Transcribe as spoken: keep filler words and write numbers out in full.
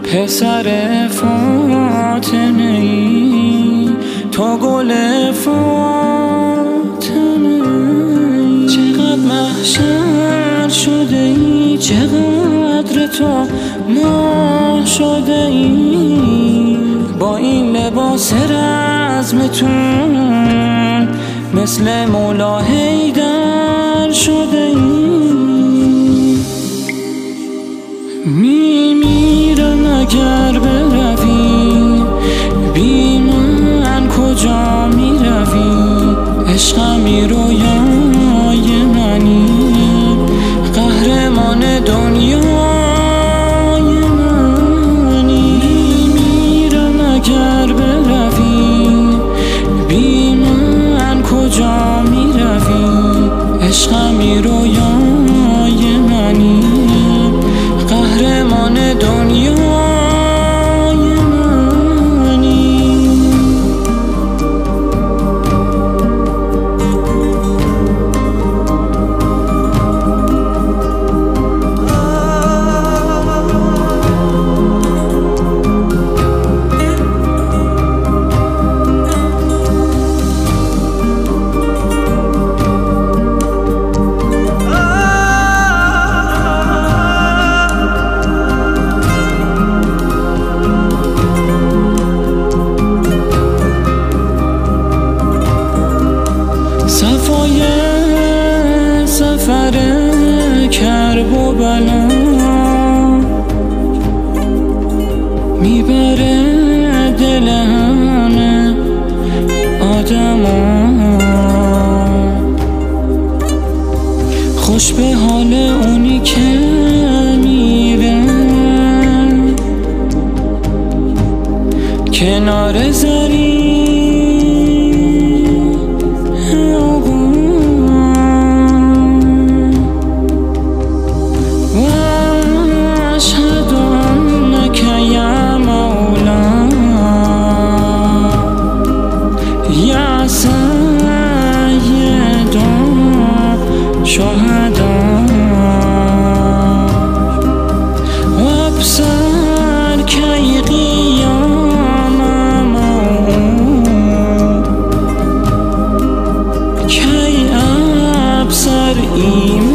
پسر فاطمه ای، تو گل فاطمه ای. چقدر محشر شده ای، چقدر تو ماه شده ای. با این لباس رزمتون مثل مولا حیدر شده ای. میمیرم اگر بروی، بی من کجا میروی. عشقمی رویای منی، قهرمان دنیای منی. میمیرم اگر بروی، بی من کجا میروی. عشقمی رویای منی، قهرمان دنیای منی. صفای سفر کرب و بلا میبره دل همه آدما. خوش به حال اونی که میره کنار زری. شهدا وابصر كي قيام موعود، كي أبصر إيمان